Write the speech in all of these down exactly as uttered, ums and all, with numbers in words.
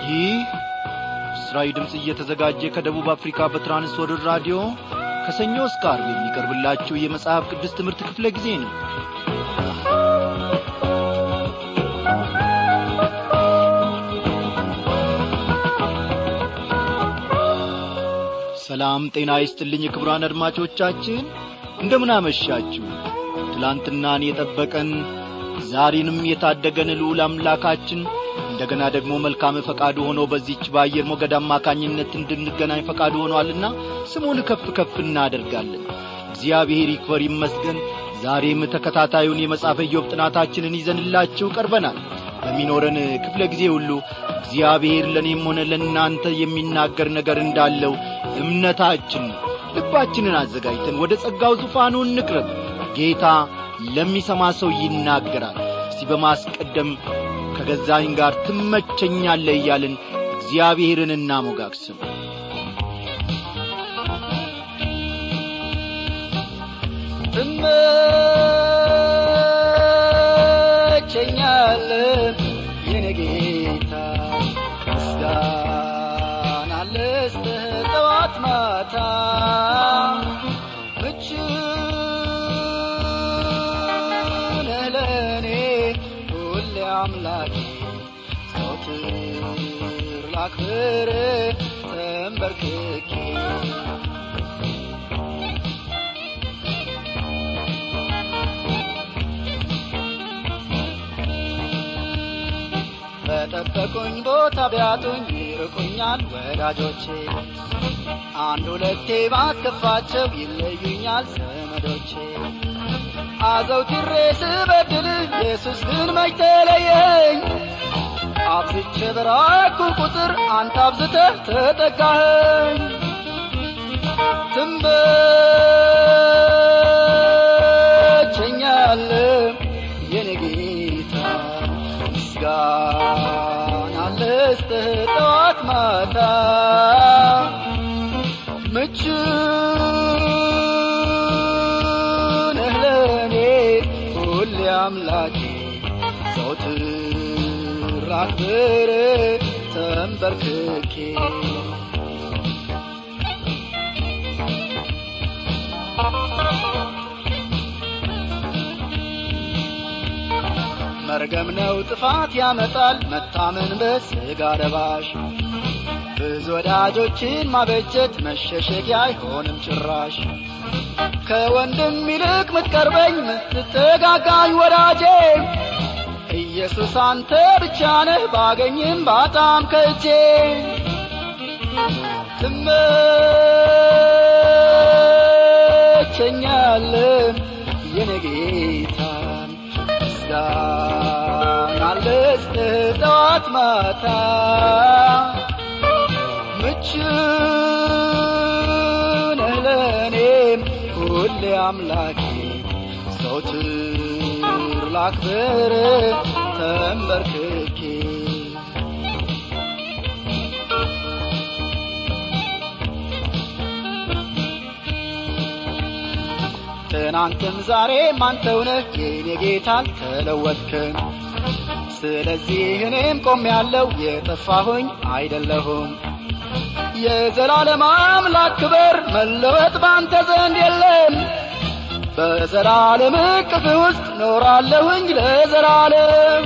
ይህ እስራኤል ድምጽ እየተዘጋጀ ከደቡብ አፍሪካ በትራንስወርልድ ራዲዮ ከሰኞ እስከ ዓርብ የሚቀርብላችሁ የመጽሐፍ ቅዱስ ትምህርት ክፍለ ጊዜ ነው። ሰላም ጤና ይስጥልኝ ክቡራን አድማጮቻችን፣ እንደምን አመሻችሁ። ትላንትናን የጠበቀን ዛሬንም የታደገን ልዑል አምላካችን እንደገና ደግሞ መልካም ፈቃዱ ሆኖ በዚህች በአየር ሞገድ አማካኝነት እንድንገናኝ ፈቃዱ ሆኗልና ስሙን ከፍ ከፍ እናደርጋለን። እግዚአብሔር ይክበር ይመስገን። ዛሬም ተከታታዩን የመጽሐፈ ኢዮብ ጥናታችንን ይዘንላችሁ ቀርበናል። በሚኖረን ክፍለ ጊዜ ሁሉ እግዚአብሔር ለኔም ሆነ ለእናንተ የሚናገር ነገር እንዳለው እምነታችን ነው። ልባችንን አዘጋጅተን ወደ ጸጋው ዙፋኑ እንቅረብ። ጌታ ለሚሰማ ሰው ይናገራል። እስቲ በማስቀደም ከገዛኝ ጋር ትመቸኛለህ እያልን እግዚአብሔርን እናሞጋግስም። ትመቸኛለህ የኔ ጌታ፣ ምስጋና ልስጥህ ጠዋት ማታ። ምቹ ነህ ለኔ ሁሌ አምላኬ፣ ዘወትር ላክብርህ ተንበርክኬ። በጠበቁኝ ቦታ ቢያጡኝ ይርቁኛል ወዳጆቼ፣ አንድ ሁለቴ ባትከፋቸው ይለዩኛል ዘመዶቼ። አዘውትሬ ስበድልህ ኢየሱስ ግን መች ተለየኝ፣ አብዝቼ በራኩ ቁጥር አንተ አብዝተህ ተጠጋኸኝ። ትመቸኛለህ የኔ ጌታ፣ ምስጋና ልስጥህ ጠዋት ማታ። ምቹ ነህ ለኔ ሁሌ አምላኬ፣ ዘወትር ላክብርህ ተንበርክኬ። መርገም ነው ጥፋት ያመጣል መታመን በሥጋ ለባሽ፣ ብዙ ወዳጆችን ማበጀት መሸሸጊያ አይሆንም ጭራሽ። ከወንድም ይልቅ ምትቀርበኝ ምትጠጋጋኝ ወዳጄ፣ ኢየሱስ አንተ ብቻ ነህ ባገኝም ባጣም ከእጄ። ትመቸኛለህ የኔ ጌታ፣ ምስጋና ልስጥህ ጠዋት ማታ። ምቹ ነህ ለኔ ሁሌ አምላኬ፣ ዘወትር ላክብርህ ተንበርክኬ። ትናንትም ዛሬም አንተው ነህ የኔ ጌታ፣ አልተለወጥክም። ስለዚህ እኔም ቆሜያለሁ የጠፋሁኝ አይደለሁም። የዘላለም አምላክ ክብር መለወጥ ባንተ ዘንድ የለም። በዘላለም እቅፍ ውስጥ ኖራለሁኝ ለዘላለም።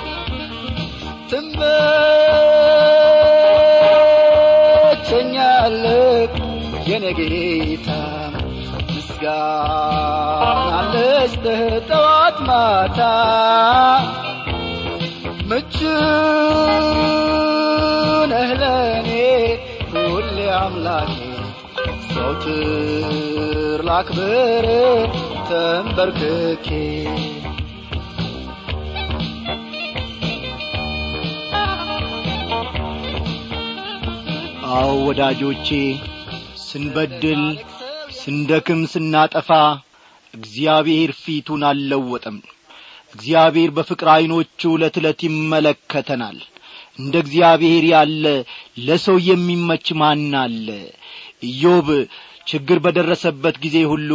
ትመቸኛለህ የኔ ጌታ፣ ምስጋና ልስጥህ ጠዋት ማታ። ምቹ ነህ ለኔ ሁሌ አምላኬ፣ ዘወትር ላክብርህ ተንበርክኬ። አዎ ወዳጆቼ፣ ስንበድል ስንደክም ስናጠፋ እግዚአብሔር ፊቱን አልለወጠም። እግዚአብሔር በፍቅር ዓይኖቹ ዕለት ዕለት ይመለከተናል። እንደ እግዚአብሔር ያለ ለሰው የሚመች ማን አለ? ኢዮብ ችግር በደረሰበት ጊዜ ሁሉ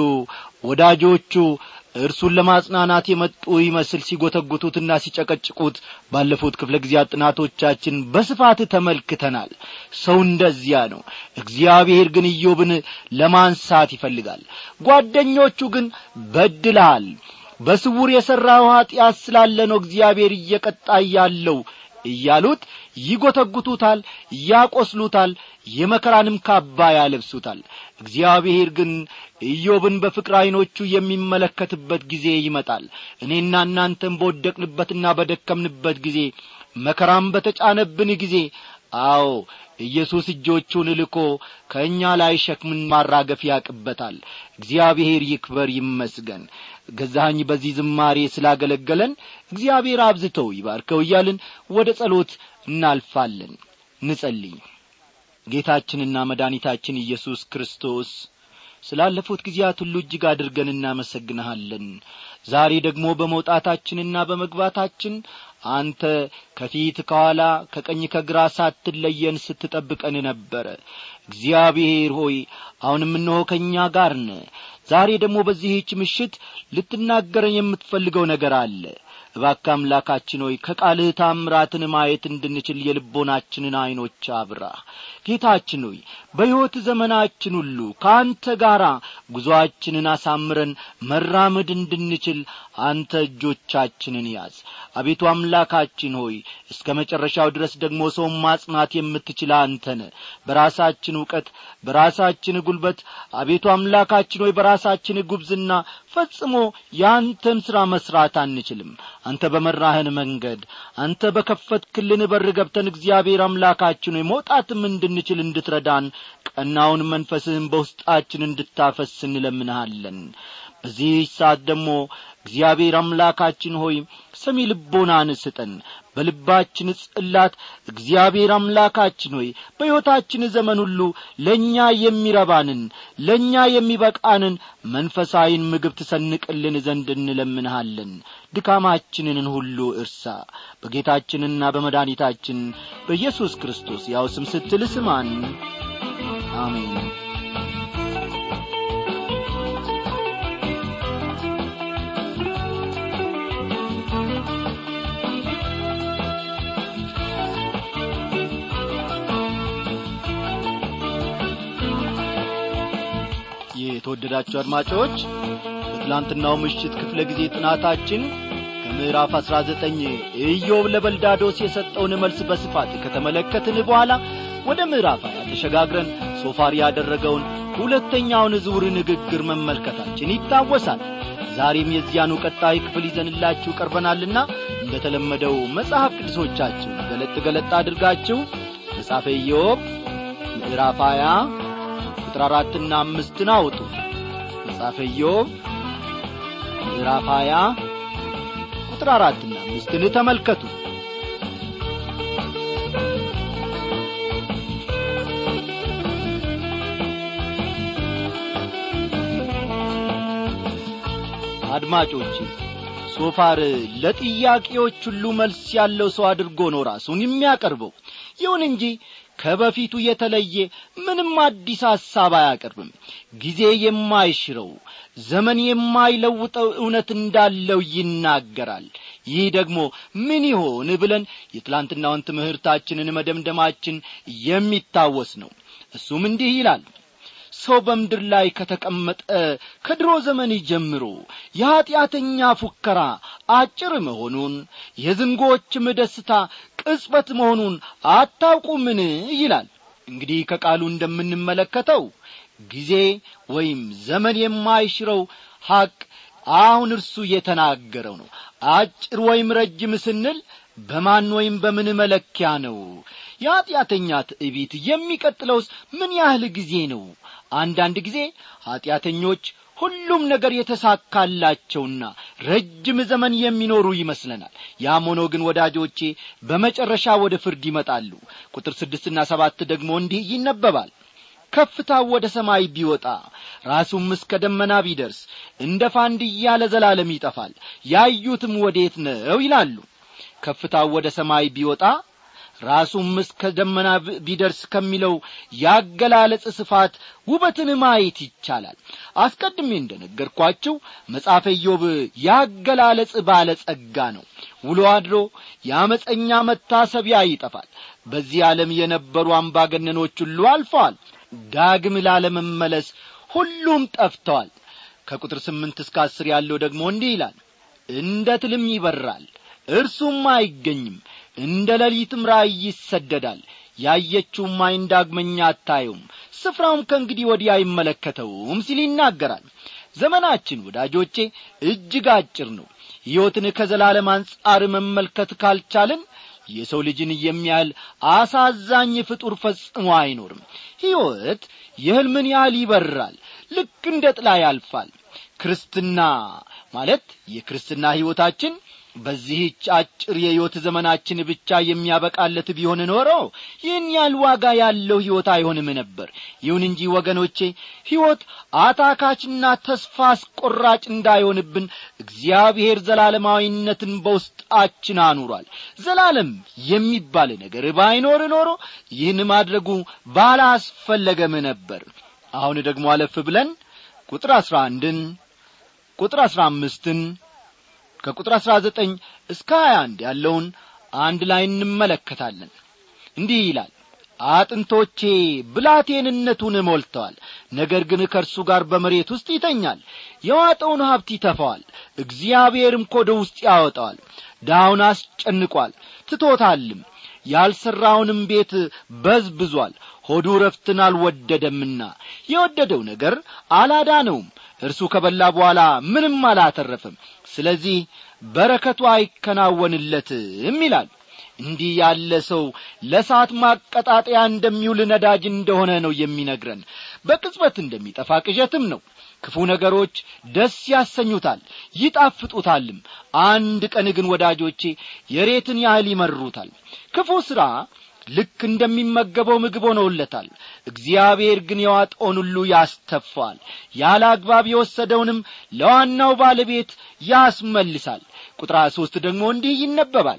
ወዳጆቹ እርሱን ለማጽናናት የመጡ ይመስል ሲጎተጉቱትና ሲጨቀጭቁት ባለፉት ክፍለ ጊዜያት ጥናቶቻችን በስፋት ተመልክተናል። ሰው እንደዚያ ነው። እግዚአብሔር ግን ኢዮብን ለማንሳት ይፈልጋል። ጓደኞቹ ግን በድለሃል፣ በስውር የሠራው ኃጢአት ስላለ ነው እግዚአብሔር እየቀጣ ያለው እያሉት ይጎተጉቱታል፣ ያቆስሉታል፣ የመከራንም ካባ ያለብሱታል። እግዚአብሔር ግን ኢዮብን በፍቅር ዓይኖቹ የሚመለከትበት ጊዜ ይመጣል። እኔና እናንተም በወደቅንበትና በደከምንበት ጊዜ፣ መከራም በተጫነብን ጊዜ አዎ ኢየሱስ እጆቹን ልኮ ከእኛ ላይ ሸክምን ማራገፍ ያቅበታል። እግዚአብሔር ይክበር ይመስገን። ገዛኸኝ በዚህ ዝማሬ ስላገለገለን እግዚአብሔር አብዝተው ይባርከው እያልን ወደ ጸሎት እናልፋለን። እንጸልይ። ጌታችንና መድኃኒታችን ኢየሱስ ክርስቶስ ስላለፉት ጊዜያት ሁሉ እጅግ አድርገን እናመሰግንሃለን። ዛሬ ደግሞ በመውጣታችንና በመግባታችን አንተ ከፊት ከኋላ ከቀኝ ከግራ ሳትለየን ስትጠብቀን ነበር። እግዚአብሔር ሆይ አሁንም እነሆ ከኛ ጋር ነህ። ዛሬ ደግሞ በዚህች ምሽት ልትናገረን የምትፈልገው ነገር አለ። እባክህ አምላካችን ሆይ ከቃልህ ታምራትን ማየት እንድንችል የልቦናችንን አይኖች አብራ። ጌታችን ሆይ በሕይወት ዘመናችን ሁሉ ካንተ ጋራ ጉዞአችንን አሳምረን መራመድ እንድንችል አንተ እጆቻችንን ያዝ። አቤቱ አምላካችን ሆይ እስከ መጨረሻው ድረስ ደግሞ ሰው ማጽናት የምትችል አንተ ነህ። በራሳችን ዕውቀት በራሳችን ጉልበት አቤቱ አምላካችን ሆይ በራሳችን ጉብዝና ፈጽሞ ያንተን ሥራ መስራት አንችልም። አንተ በመራህን መንገድ አንተ በከፈትክልን በር ገብተን እግዚአብሔር አምላካችን ሆይ መውጣትም እንድንችል እንድትረዳን ቀናውን መንፈስህን በውስጣችን እንድታፈስ እንለምንሃለን። በዚህ ሰዓት ደግሞ እግዚአብሔር አምላካችን ሆይ ሰሚ ልቦናን ስጠን። በልባችን ጽላት እግዚአብሔር አምላካችን ሆይ በሕይወታችን ዘመን ሁሉ ለኛ የሚረባንን ለኛ የሚበቃንን መንፈሳዊን ምግብ ትሰንቅልን ዘንድ እንለምንሃለን። ድካማችንን ሁሉ እርሳ። በጌታችንና በመድኃኒታችን በኢየሱስ ክርስቶስ ያው ስም ስትል ስማን። አሜን። የተወደዳችሁ አድማጮች በትላንትናው ምሽት ክፍለ ጊዜ ጥናታችን ከምዕራፍ አስራ ዘጠኝ ኢዮብ ለበልዳዶስ የሰጠውን መልስ በስፋት ከተመለከትን በኋላ ወደ ምዕራፍ ሃያ ተሸጋግረን ሶፋር ያደረገውን ሁለተኛውን ዙር ንግግር መመልከታችን ይታወሳል። ዛሬም የዚያኑ ቀጣይ ክፍል ይዘንላችሁ ቀርበናልና እንደተለመደው መጽሐፍ ቅዱሶቻችሁ ገለጥ ገለጥ አድርጋችሁ መጽሐፈ ኢዮብ ምዕራፍ ሃያ ቁጥር አራት እና አምስት አውጡ። መጽሐፈ ኢዮብ ምዕራፍ ሃያ ቁጥር አራት እና አምስት ተመልከቱ። አድማጮች ሶፋር ለጥያቄዎች ሁሉ መልስ ያለው ሰው አድርጎ ነው ራሱን የሚያቀርበው። ይሁን እንጂ ከበፊቱ የተለየ ምንም አዲስ ሐሳብ አያቀርብም። ጊዜ የማይሽረው ዘመን የማይለውጠው እውነት እንዳለው ይናገራል። ይህ ደግሞ ምን ይሆን ብለን የትላንትናውን ትምህርታችንን መደምደማችን የሚታወስ ነው። እሱም እንዲህ ይላል። ሰው በምድር ላይ ከተቀመጠ ከድሮ ዘመን ጀምሮ የኃጢአተኛ ፉከራ አጭር መሆኑን የዝንጎችም ደስታ ቅጽበት መሆኑን አታውቁምን ይላል። እንግዲህ ከቃሉ እንደምንመለከተው ጊዜ ወይም ዘመን የማይሽረው ሐቅ አሁን እርሱ የተናገረው ነው። አጭር ወይም ረጅም ስንል በማን ወይም በምን መለኪያ ነው? የኃጢአተኛ ትዕቢት የሚቀጥለውስ ምን ያህል ጊዜ ነው? አንዳንድ ጊዜ ኃጢአተኞች ሁሉም ነገር የተሳካላቸውና ረጅም ዘመን የሚኖሩ ይመስለናል። ያም ሆኖ ግን ወዳጆቼ በመጨረሻ ወደ ፍርድ ይመጣሉ። ቁጥር ስድስት እና ሰባት ደግሞ እንዲህ ይነበባል። ከፍታው ወደ ሰማይ ቢወጣ ራሱም እስከ ደመና ቢደርስ እንደ ፋንድያ ለዘላለም ይጠፋል፣ ያዩትም ወዴት ነው ይላሉ። ከፍታው ወደ ሰማይ ቢወጣ ራሱም እስከ ደመና ቢደርስ ከሚለው ያገላለጽ ስፋት ውበትን ማየት ይቻላል። አስቀድሜ እንደነገርኳችሁ መጽሐፈ ኢዮብ ያገላለጽ ባለ ጸጋ ነው። ውሎ አድሮ ያመፀኛ መታሰቢያ ይጠፋል። በዚህ ዓለም የነበሩ አምባገነኖች ሁሉ አልፈዋል። ዳግም ላለመመለስ ሁሉም ጠፍተዋል። ከቁጥር ስምንት እስከ አስር ያለው ደግሞ እንዲህ ይላል። እንደ ትልም ይበራል እርሱም አይገኝም፣ እንደ ሌሊትም ራእይ ይሰደዳል። ያየችውም ዓይን ዳግመኛ አታየውም፣ ስፍራውም ከእንግዲህ ወዲህ አይመለከተውም ሲል ይናገራል። ዘመናችን ወዳጆቼ እጅግ አጭር ነው። ሕይወትን ከዘላለም አንጻር መመልከት ካልቻልን የሰው ልጅን የሚያህል አሳዛኝ ፍጡር ፈጽሞ አይኖርም። ሕይወት የሕልምን ያህል ይበራል፣ ልክ እንደ ጥላ ያልፋል። ክርስትና ማለት የክርስትና ሕይወታችን በዚህች አጭር የሕይወት ዘመናችን ብቻ የሚያበቃለት ቢሆን ኖሮ ይህን ያህል ዋጋ ያለው ሕይወት አይሆንም ነበር። ይሁን እንጂ ወገኖቼ ሕይወት አታካችና ተስፋ አስቆራጭ እንዳይሆንብን እግዚአብሔር ዘላለማዊነትን በውስጣችን አኑሯል። ዘላለም የሚባል ነገር ባይኖር ኖሮ ይህን ማድረጉ ባላስፈለገም ነበር። አሁን ደግሞ አለፍ ብለን ቁጥር አስራ አንድን ቁጥር አስራ አምስትን ከቁጥር አስራ ዘጠኝ እስከ ሃያ አንድ ያለውን አንድ ላይ እንመለከታለን። እንዲህ ይላል። አጥንቶቼ ብላቴንነቱን ሞልተዋል፣ ነገር ግን ከእርሱ ጋር በመሬት ውስጥ ይተኛል። የዋጠውን ሀብት ይተፋዋል፣ እግዚአብሔርም ከሆዱ ውስጥ ያወጣዋል። ዳውን አስጨንቋል ትቶታልም፣ ያልሰራውንም ቤት በዝብዟል። ሆዱ ረፍትን አልወደደምና የወደደው ነገር አላዳነውም። እርሱ ከበላ በኋላ ምንም አላተረፈም፣ ስለዚህ በረከቱ አይከናወንለትም ይላል። እንዲህ ያለ ሰው ለሳት ማቀጣጠያ እንደሚውል ነዳጅ እንደሆነ ነው የሚነግረን። በቅጽበት እንደሚጠፋ ቅዠትም ነው። ክፉ ነገሮች ደስ ያሰኙታል ይጣፍጡታልም፣ አንድ ቀን ግን ወዳጆቼ የሬትን ያህል ይመሩታል። ክፉ ሥራ ልክ እንደሚመገበው ምግብ ሆኖለታል። እግዚአብሔር ግን የዋጠውን ሁሉ ያስተፋል፣ ያለ አግባብ የወሰደውንም ለዋናው ባለቤት ያስመልሳል። ቁጥር ሶስት ደግሞ እንዲህ ይነበባል።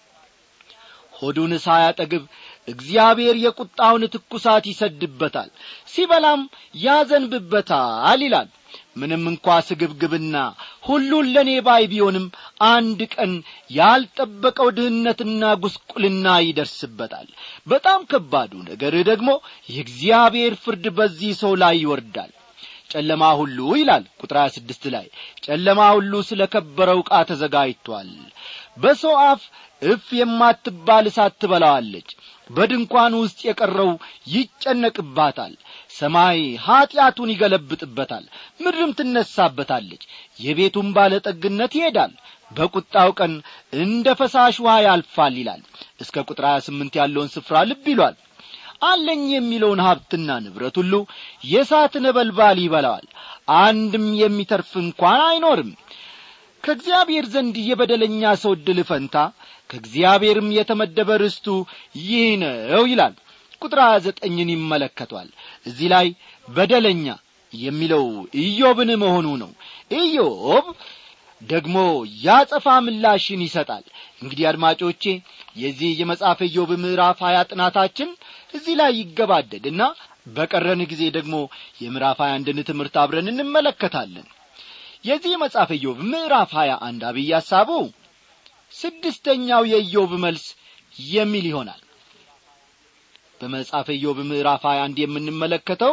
ሆዱን ሳያጠግብ እግዚአብሔር የቁጣውን ትኩሳት ይሰድበታል፣ ሲበላም ያዘንብበታል ይላል። ምንም እንኳ ስግብግብና ሁሉን ለኔ ባይ ቢሆንም አንድ ቀን ያልጠበቀው ድህነትና ጉስቁልና ይደርስበታል። በጣም ከባዱ ነገር ደግሞ የእግዚአብሔር ፍርድ በዚህ ሰው ላይ ይወርዳል። ጨለማ ሁሉ ይላል ቁጥር ሃያ ስድስት ላይ ጨለማ ሁሉ ስለከበረው ዕቃ ተዘጋጅቷል። በሰው አፍ እፍ የማትባል እሳት ትበላዋለች፣ በድንኳን ውስጥ የቀረው ይጨነቅባታል። ሰማይ ኃጢአቱን ይገለብጥበታል፣ ምድርም ትነሳበታለች። የቤቱም ባለጠግነት ይሄዳል፣ በቁጣው ቀን እንደ ፈሳሽ ውሃ ያልፋል ይላል። እስከ ቁጥር ሃያ ስምንት ያለውን ስፍራ ልብ ይሏል። አለኝ የሚለውን ሀብትና ንብረት ሁሉ የእሳት ነበልባል ይበላዋል፣ አንድም የሚተርፍ እንኳን አይኖርም። ከእግዚአብሔር ዘንድ የበደለኛ ሰው ዕድል ፈንታ ከእግዚአብሔርም የተመደበ ርስቱ ይህ ነው ይላል። ቁጥር ሃያ ዘጠኝን ይመለከቷል። እዚህ ላይ በደለኛ የሚለው ኢዮብን መሆኑ ነው። ኢዮብ ደግሞ ያጸፋ ምላሽን ይሰጣል። እንግዲህ አድማጮቼ የዚህ የመጽሐፈ ኢዮብ ምዕራፍ ሃያ ጥናታችን እዚህ ላይ ይገባደድና በቀረን ጊዜ ደግሞ የምዕራፍ ሃያ አንድን ትምህርት አብረን እንመለከታለን። የዚህ የመጽሐፈ ኢዮብ ምዕራፍ ሃያ አንድ አብይ ሐሳቡ ስድስተኛው የኢዮብ መልስ የሚል ይሆናል። በመጽሐፈ ኢዮብ ምዕራፍ ሃያ አንድ የምንመለከተው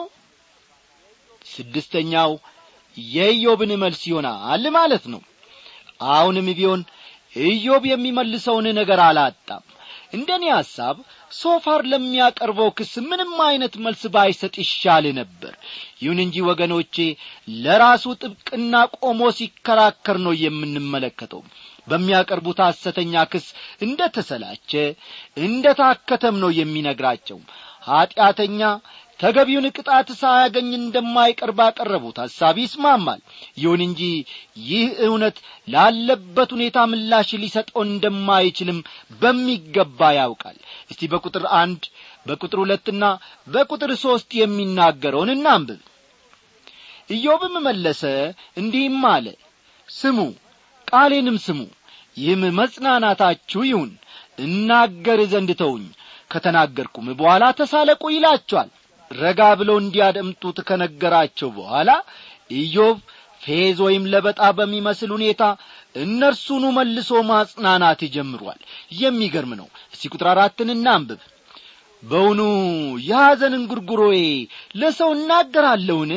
ስድስተኛው የኢዮብን መልስ ይሆናል ማለት ነው። አሁንም ቢሆን ኢዮብ የሚመልሰውን ነገር አላጣም። እንደኔ ሐሳብ ሶፋር ለሚያቀርበው ክስ ምንም አይነት መልስ ባይሰጥ ይሻል ነበር። ይሁን እንጂ ወገኖቼ ለራሱ ጥብቅና ቆሞ ሲከራከር ነው የምንመለከተው። በሚያቀርቡት ሐሰተኛ ክስ እንደተሰላቸ እንደታከተም ነው የሚነግራቸው። ኃጢአተኛ ተገቢውን ቅጣት ሳያገኝ እንደማይቀር ባቀረቡት ሐሳብ ይስማማል። ይሁን እንጂ ይህ እውነት ላለበት ሁኔታ ምላሽ ሊሰጠው እንደማይችልም በሚገባ ያውቃል። እስቲ በቁጥር አንድ በቁጥር ሁለትና በቁጥር ሶስት የሚናገረውን እናንብብ። ኢዮብም መለሰ እንዲህም አለ፣ ስሙ ቃሌንም ስሙ፣ ይህም መጽናናታችሁ ይሁን። እናገር ዘንድ ተውኝ ከተናገርኩም በኋላ ተሳለቁ ይላቸዋል። ረጋ ብለው እንዲያደምጡት ከነገራቸው በኋላ ኢዮብ ፌዝ ወይም ለበጣ በሚመስል ሁኔታ እነርሱኑ መልሶ ማጽናናት ይጀምራል። የሚገርም ነው። እስቲ ቁጥር አራትን እናንብብ። በውኑ ያዘንን ጉርጉሮዬ ለሰው እናገራለሁን?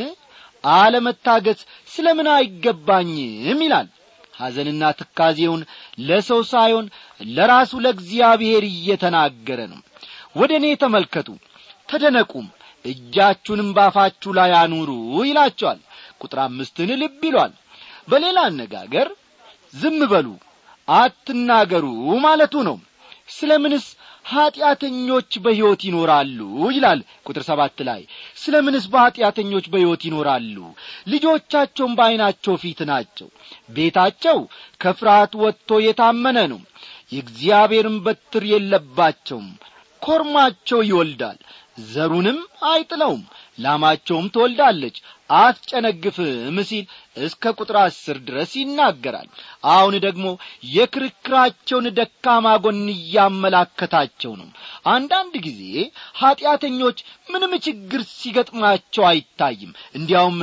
አለመታገስ ስለምን አይገባኝም ይላል። ሐዘንና ትካዜውን ለሰው ሳይሆን ለራሱ ለእግዚአብሔር እየተናገረ ነው። ወደኔ ተመልከቱ ተደነቁም እጃችሁንም ባፋችሁ ላይ አኑሩ ይላቸዋል። ቁጥር አምስትን ልብ ይሏል። በሌላ አነጋገር ዝም በሉ አትናገሩ ማለቱ ነው። ስለምንስ ኃጢአተኞች በሕይወት ይኖራሉ ይላል ቁጥር ሰባት ላይ። ስለምንስ በኃጢአተኞች በሕይወት ይኖራሉ? ልጆቻቸውም በዓይናቸው ፊት ናቸው። ቤታቸው ከፍርሃት ወጥቶ የታመነ ነው። የእግዚአብሔርም በትር የለባቸውም። ኮርማቸው ይወልዳል ዘሩንም አይጥለውም፣ ላማቸውም ትወልዳለች አትጨነግፍም ሲል እስከ ቁጥር አስር ድረስ ይናገራል። አሁን ደግሞ የክርክራቸውን ደካማ ጎን ያመላከታቸው ነው። አንዳንድ ጊዜ ኃጢአተኞች ምንም ችግር ሲገጥማቸው አይታይም፣ እንዲያውም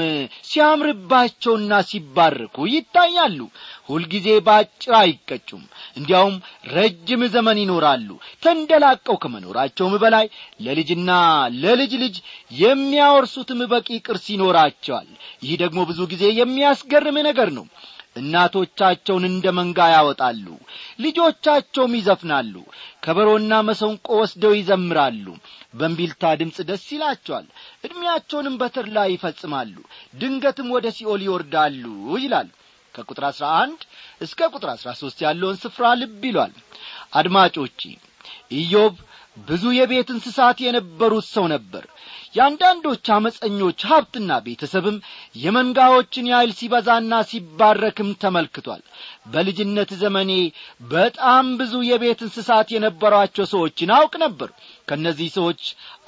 ሲያምርባቸውና ሲባረኩ ይታያሉ። ሁልጊዜ ባጭር አይቀጩም፣ እንዲያውም ረጅም ዘመን ይኖራሉ። ተንደላቀው ከመኖራቸውም በላይ ለልጅና ለልጅ ልጅ የሚያወርሱትም በቂ ቅርስ ይኖራቸዋል። ይህ ደግሞ ብዙ ጊዜ የሚያስገርም ነገር ነው። እናቶቻቸውን እንደ መንጋ ያወጣሉ፣ ልጆቻቸውም ይዘፍናሉ፣ ከበሮና መሰንቆ ወስደው ይዘምራሉ፣ በእምቢልታ ድምፅ ደስ ይላቸዋል፣ ዕድሜያቸውንም በተድላ ይፈጽማሉ፣ ድንገትም ወደ ሲኦል ይወርዳሉ ይላል። ከቁጥር አስራ አንድ እስከ ቁጥር አስራ ሦስት ያለውን ስፍራ ልብ ይሏል። አድማጮቼ ኢዮብ ብዙ የቤት እንስሳት የነበሩት ሰው ነበር። ያንዳንዶች አመፀኞች ሀብትና ቤተሰብም የመንጋዎችን ያህል ሲበዛና ሲባረክም ተመልክቷል። በልጅነት ዘመኔ በጣም ብዙ የቤት እንስሳት የነበሯቸው ሰዎችን አውቅ ነበር። ከነዚህ ሰዎች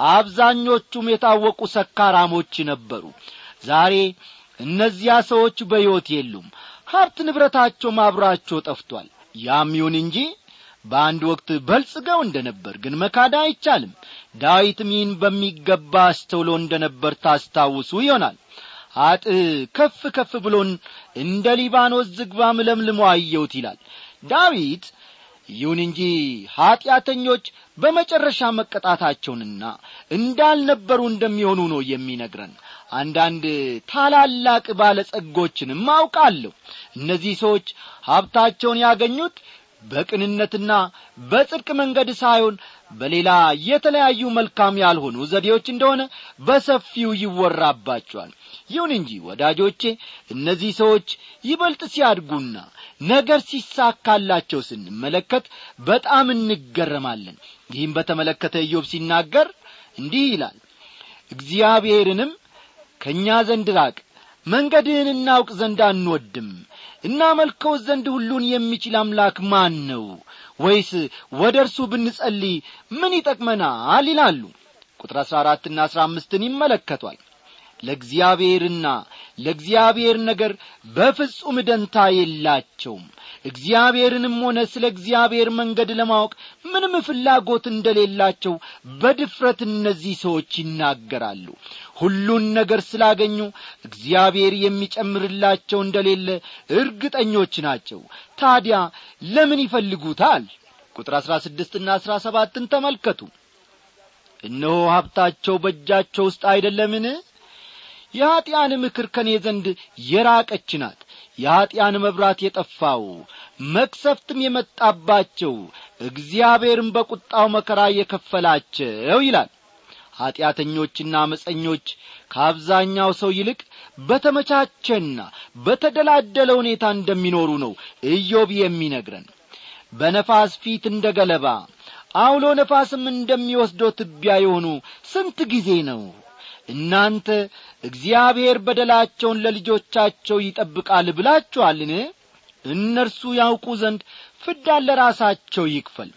አብዛኞቹም የታወቁ ሰካራሞች ነበሩ። ዛሬ እነዚያ ሰዎች በሕይወት የሉም። ሀብት ንብረታቸው አብራቸው ጠፍቷል። ያም ይሁን እንጂ በአንድ ወቅት በልጽገው እንደነበር ግን መካድ አይቻልም። ዳዊትም ይህን በሚገባ አስተውሎ እንደነበር ታስታውሱ ይሆናል። አጥ ከፍ ከፍ ብሎን እንደ ሊባኖስ ዝግባም ለምልሞ አየሁት ይላል ዳዊት። ይሁን እንጂ ኃጢአተኞች በመጨረሻ መቀጣታቸውንና እንዳልነበሩ እንደሚሆኑ ነው የሚነግረን። አንዳንድ ታላላቅ ባለጸጎችንም አውቃለሁ። እነዚህ ሰዎች ሀብታቸውን ያገኙት በቅንነትና በጽድቅ መንገድ ሳይሆን በሌላ የተለያዩ መልካም ያልሆኑ ዘዴዎች እንደሆነ በሰፊው ይወራባቸዋል። ይሁን እንጂ ወዳጆቼ እነዚህ ሰዎች ይበልጥ ሲያድጉና ነገር ሲሳካላቸው ስንመለከት በጣም እንገረማለን። ይህም በተመለከተ ኢዮብ ሲናገር እንዲህ ይላል፣ እግዚአብሔርንም ከኛ ዘንድ ራቅ፣ መንገድህን እናውቅ ዘንድ አንወድም። እናመልከው ዘንድ ሁሉን የሚችል አምላክ ማን ነው? ወይስ ወደ እርሱ ብንጸልይ ምን ይጠቅመናል ይላሉ። ቁጥር አስራ አራት እና አስራ አምስትን ይመለከቷል። ለእግዚአብሔርና ለእግዚአብሔር ነገር በፍጹም ደንታ የላቸውም። እግዚአብሔርንም ሆነ ስለ እግዚአብሔር መንገድ ለማወቅ ምንም ፍላጎት እንደሌላቸው በድፍረት እነዚህ ሰዎች ይናገራሉ። ሁሉን ነገር ስላገኙ እግዚአብሔር የሚጨምርላቸው እንደሌለ እርግጠኞች ናቸው። ታዲያ ለምን ይፈልጉታል? ቁጥር አስራ ስድስት እና አስራ ሰባትን ተመልከቱ። እነሆ ሀብታቸው በእጃቸው ውስጥ አይደለምን? የኀጢአን ምክር ከኔ ዘንድ የራቀች ናት። የኀጢአን መብራት የጠፋው መቅሰፍትም የመጣባቸው እግዚአብሔርም በቁጣው መከራ የከፈላቸው ይላል። ኀጢአተኞችና አመፀኞች ከአብዛኛው ሰው ይልቅ በተመቻቸና በተደላደለ ሁኔታ እንደሚኖሩ ነው ኢዮብ የሚነግረን። በነፋስ ፊት እንደ ገለባ አውሎ ነፋስም እንደሚወስደው ትቢያ የሆኑ ስንት ጊዜ ነው። እናንተ እግዚአብሔር በደላቸውን ለልጆቻቸው ይጠብቃል ብላችኋልን? እነርሱ ያውቁ ዘንድ ፍዳን ለራሳቸው ይክፈል።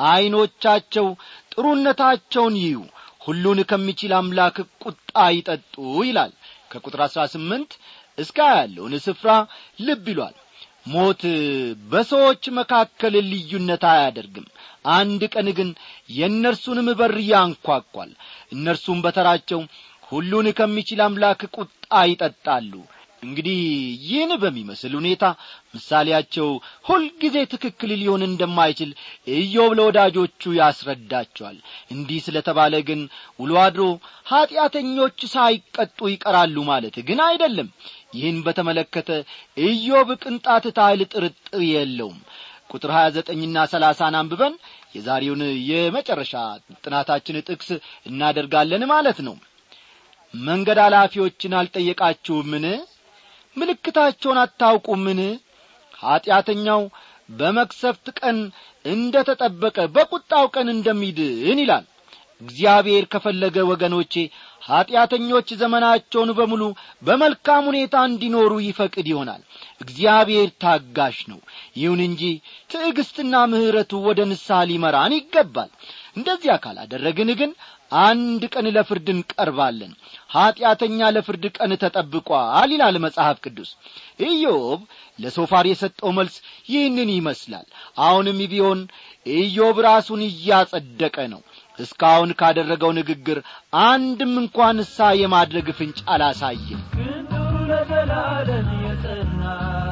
ዓይኖቻቸው ጥሩነታቸውን ይዩ፣ ሁሉን ከሚችል አምላክ ቁጣ ይጠጡ ይላል። ከቁጥር አስራ ስምንት እስከ ያለውን ስፍራ ልብ ይሏል። ሞት በሰዎች መካከል ልዩነት አያደርግም። አንድ ቀን ግን የእነርሱንም በር ያንኳኳል። እነርሱም በተራቸው ሁሉን ከሚችል አምላክ ቁጣ ይጠጣሉ። እንግዲህ ይህን በሚመስል ሁኔታ ምሳሌያቸው ሁልጊዜ ትክክል ሊሆን እንደማይችል ኢዮብ ለወዳጆቹ ያስረዳቸዋል። እንዲህ ስለተባለ ግን ውሎ አድሮ ኀጢአተኞች ሳይቀጡ ይቀራሉ ማለት ግን አይደለም። ይህን በተመለከተ ኢዮብ ቅንጣት ታህል ጥርጥር የለውም። ቁጥር ሃያ ዘጠኝ እና ሰላሳን አንብበን የዛሬውን የመጨረሻ ጥናታችን ጥቅስ እናደርጋለን ማለት ነው። መንገድ አላፊዎችን አልጠየቃችሁምን? ምልክታቸውን አታውቁምን? ኀጢአተኛው በመክሰፍት ቀን እንደ ተጠበቀ በቁጣው ቀን እንደሚድን ይላል። እግዚአብሔር ከፈለገ ወገኖቼ ኀጢአተኞች ዘመናቸውን በሙሉ በመልካም ሁኔታ እንዲኖሩ ይፈቅድ ይሆናል። እግዚአብሔር ታጋሽ ነው። ይሁን እንጂ ትዕግስትና ምሕረቱ ወደ ንስሐ ሊመራን ይገባል። እንደዚያ ካላደረግን ግን አንድ ቀን ለፍርድ እንቀርባለን። ኀጢአተኛ ለፍርድ ቀን ተጠብቋል ይላል መጽሐፍ ቅዱስ። ኢዮብ ለሶፋር የሰጠው መልስ ይህንን ይመስላል። አሁንም ቢሆን ኢዮብ ራሱን እያጸደቀ ነው። እስካሁን ካደረገው ንግግር አንድም እንኳን ንስሐ የማድረግ ፍንጭ አላሳየም። ክንዱ ለዘላለም የጸና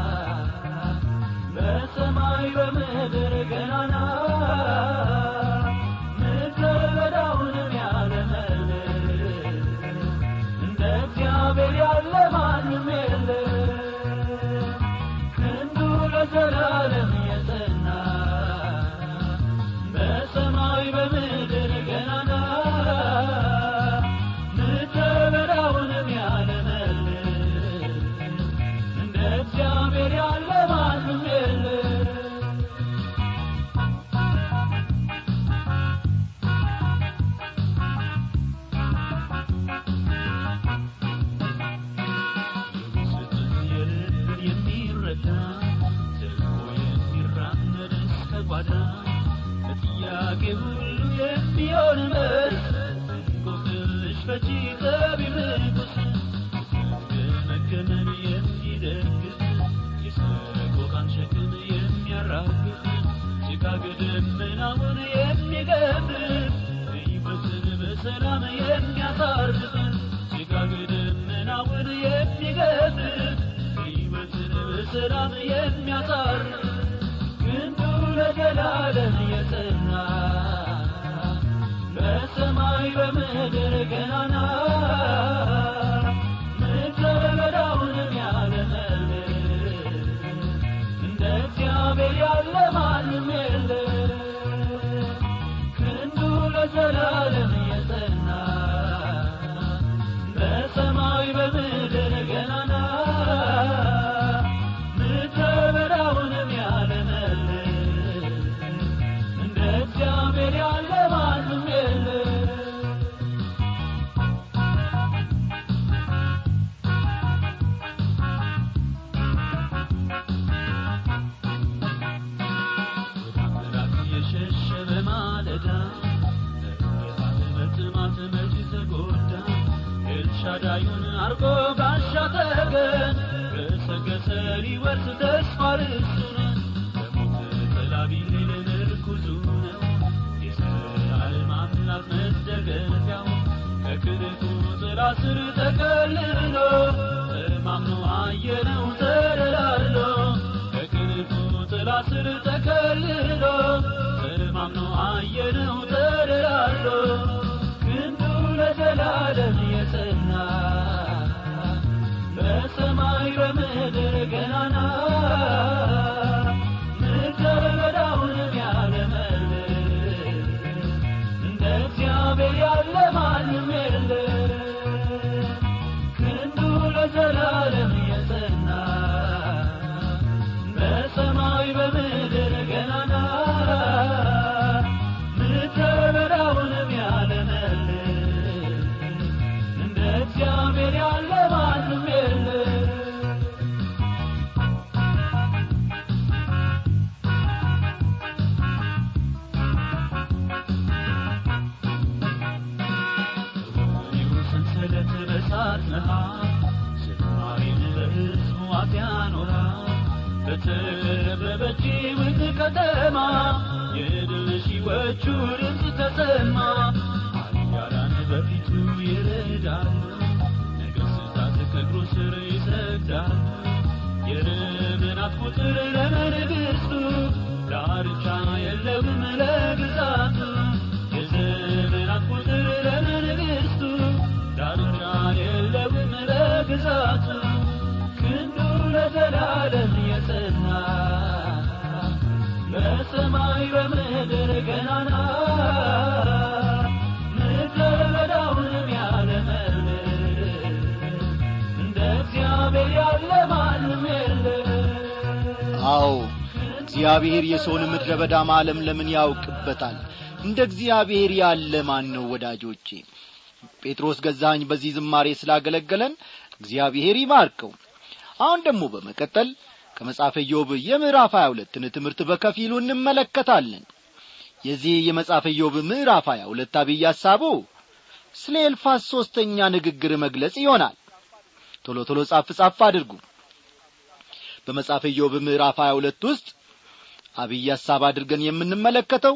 በሰማይ በምድር ገናና ምድረ በዳውንም ያለመልም እንደ እግዚአብሔር ያለ ማንም የለም። ክንዱ ለዘላለም የጸና በሰማይ በምድር ገናና ምድረ በዳውንም ያለመልም እንደ እግዚአብሔር ያለ ማንም የለም። ሰላም የሚያሳር ክንዱ ለዘላለም የጸና በሰማይ በምድር ገናና ምድረ በዳውንም ያለመልም እንደ እግዚአብሔር ያለ ማንም የለም። ክንዱ ለዘላለም የጸና በሰማይ በምድር ገናና ሻዳዩን አርጎ ባሻተገን በሰገሰሪ ወርስ ተስፋርሱን በሞት ተላቢል ለርኩዙን የሰላም አምላክ መደገፊያው ከክርቱ ጥላ ስር ተከልሎ ተማምኖ አየነው ተደላሎ ከክርቱ ጥላ ስር ተከልሎ ተማምኖ አየነው ተደላሎ ክንዱ ለዘላለም የጸና በሰማይ በምድር ገናና ምድረ በዳውንም ያለመልም እንደ እግዚአብሔር ያለ ማንም የለም። ክንዱ ለዘላለም የጸና በሰማይ በምድር ገናና ምድረ በዳውንም ያለመልም እንደ እግዚአብሔር ያለ ማንም የለም። ሰንሰለት በሳት ነሃ ስማሪን ለሕዝቡ አትያኖራ በተረበበች ውብ ከተማ የድል ሺዎቹ ድምፅ ተሰማ ኃያላን በፊቱ ይረዳሉ ነገሥታት ከእግሩ ስር ይሰግዳሉ የዘመናት ቁጥር ለመንግሥቱ ዳርቻ የለውም ለግዛቱ የዘመናት ቁጥር ለመንግሥቱ ዳርቻ የለውም ለግዛቱ ክንዱ ለዘላለም የጸና በሰማይ በምድር ገናና ምድረ በዳውንም ያለመልም እንደ እግዚአብሔር ያለ ማንም የለም። አዎ እግዚአብሔር የሰውን ምድረ በዳ ማለምለምን ያውቅበታል። እንደ እግዚአብሔር ያለ ማን ነው? ወዳጆቼ ጴጥሮስ ገዛኸኝ በዚህ ዝማሬ ስላገለገለን እግዚአብሔር ይባርከው። አሁን ደግሞ በመቀጠል ከመጽሐፈ ኢዮብ የምዕራፍ ሃያ ሁለትን ትምህርት በከፊሉ እንመለከታለን። የዚህ የመጽሐፈ ኢዮብ ምዕራፍ ሃያ ሁለት አብይ ሐሳቡ ስለ ኤልፋዝ ሶስተኛ ንግግር መግለጽ ይሆናል። ቶሎ ቶሎ ጻፍ ጻፍ አድርጉ። በመጽሐፈ ኢዮብ ምዕራፍ ሃያ ሁለት ውስጥ አብይ ሐሳብ አድርገን የምንመለከተው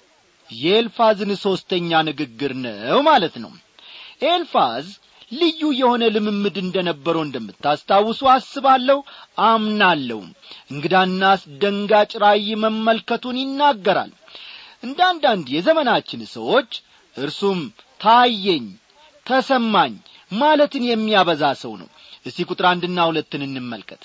የኤልፋዝን ሶስተኛ ንግግር ነው ማለት ነው። ኤልፋዝ ልዩ የሆነ ልምምድ እንደነበረው እንደምታስታውሱ አስባለሁ አምናለሁ። እንግዳና አስደንጋጭ ራእይ መመልከቱን ይናገራል። እንደ አንዳንድ የዘመናችን ሰዎች እርሱም ታየኝ ተሰማኝ ማለትን የሚያበዛ ሰው ነው። እስቲ ቁጥር አንድና ሁለትን እንመልከት።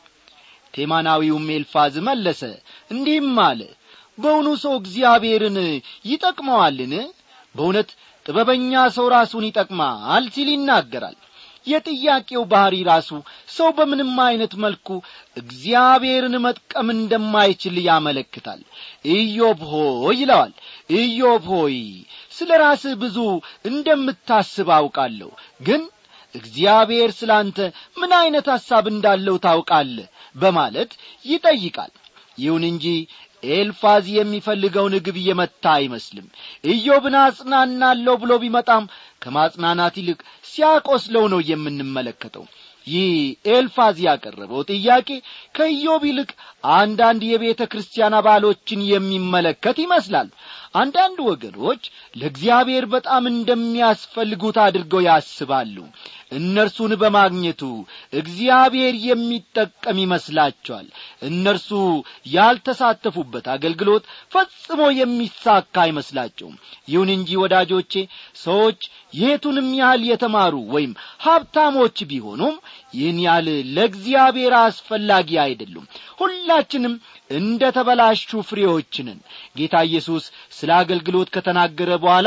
ቴማናዊውም ኤልፋዝ መለሰ እንዲህም አለ በእውኑ ሰው እግዚአብሔርን ይጠቅመዋልን? በእውነት ጥበበኛ ሰው ራሱን ይጠቅማል ሲል ይናገራል። የጥያቄው ባህሪ ራሱ ሰው በምንም አይነት መልኩ እግዚአብሔርን መጥቀም እንደማይችል ያመለክታል። ኢዮብ ሆይ ይለዋል፣ ኢዮብ ሆይ ስለ ራስህ ብዙ እንደምታስብ አውቃለሁ፣ ግን እግዚአብሔር ስላንተ ምን አይነት ሐሳብ እንዳለው ታውቃለህ በማለት ይጠይቃል። ይሁን እንጂ ኤልፋዝ የሚፈልገውን ግብ የመታ አይመስልም። ኢዮብን አጽናናለሁ ብሎ ቢመጣም ከማጽናናት ይልቅ ሲያቆስለው ነው የምንመለከተው። ይህ ኤልፋዝ ያቀረበው ጥያቄ ከኢዮብ ይልቅ አንዳንድ የቤተ ክርስቲያን አባሎችን የሚመለከት ይመስላል። አንዳንድ ወገኖች ለእግዚአብሔር በጣም እንደሚያስፈልጉት አድርገው ያስባሉ። እነርሱን በማግኘቱ እግዚአብሔር የሚጠቀም ይመስላቸዋል። እነርሱ ያልተሳተፉበት አገልግሎት ፈጽሞ የሚሳካ አይመስላቸውም። ይሁን እንጂ ወዳጆቼ ሰዎች የቱንም ያህል የተማሩ ወይም ሀብታሞች ቢሆኑም ይህን ያህል ለእግዚአብሔር አስፈላጊ አይደሉም። ሁላችንም እንደ ተበላሹ ፍሬዎች ነን። ጌታ ኢየሱስ ስለ አገልግሎት ከተናገረ በኋላ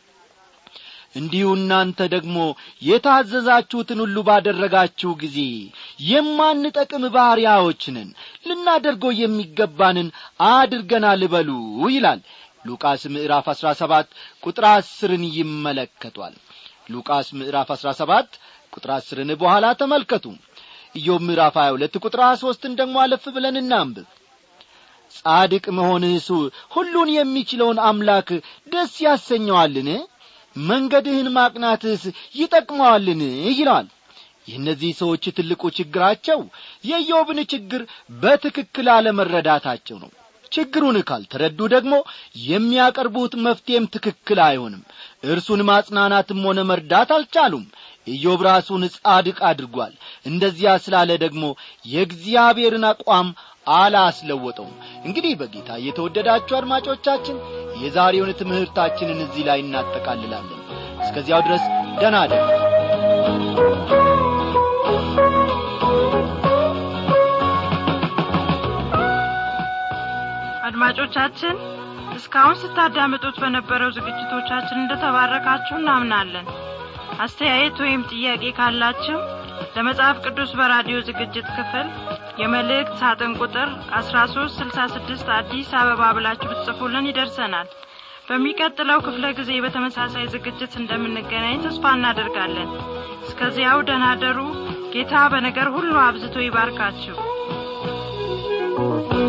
እንዲሁ እናንተ ደግሞ የታዘዛችሁትን ሁሉ ባደረጋችሁ ጊዜ የማንጠቅም ባሪያዎች ነን፣ ልናደርገው የሚገባንን አድርገናል በሉ ይላል። ሉቃስ ምዕራፍ አስራ ሰባት ቁጥር አስርን ይመለከቷል። ሉቃስ ምዕራፍ አስራ ሰባት ቁጥር አስርን በኋላ ተመልከቱ። ኢዮብ ምዕራፍ ሃያ ሁለት ቁጥር ሶስትን ደግሞ አለፍ ብለን እናንብብ። ጻድቅ መሆንህስ ሁሉን የሚችለውን አምላክ ደስ ያሰኘዋልን? መንገድህን ማቅናትስ ይጠቅመዋልን? ይላል። የእነዚህ ሰዎች ትልቁ ችግራቸው የኢዮብን ችግር በትክክል አለመረዳታቸው ነው። ችግሩን ካልተረዱ ደግሞ የሚያቀርቡት መፍትሄም ትክክል አይሆንም። እርሱን ማጽናናትም ሆነ መርዳት አልቻሉም። ኢዮብ ራሱን ጻድቅ አድርጓል። እንደዚያ ስላለ ደግሞ የእግዚአብሔርን አቋም አላስለወጠውም። እንግዲህ በጌታ የተወደዳችሁ አድማጮቻችን የዛሬውን ትምህርታችንን እዚህ ላይ እናጠቃልላለን። እስከዚያው ድረስ ደህና እደሩ። አድማጮቻችን እስካሁን ስታዳምጡት በነበረው ዝግጅቶቻችን እንደተባረካችሁ እናምናለን። አስተያየት ወይም ጥያቄ ካላችሁ ለመጽሐፍ ቅዱስ በራዲዮ ዝግጅት ክፍል የመልእክት ሳጥን ቁጥር አስራ ሶስት ስልሳ ስድስት አዲስ አበባ ብላችሁ ብትጽፉልን ይደርሰናል። በሚቀጥለው ክፍለ ጊዜ በተመሳሳይ ዝግጅት እንደምንገናኝ ተስፋ እናደርጋለን። እስከዚያው ደህና ደሩ። ጌታ በነገር ሁሉ አብዝቶ ይባርካችሁ።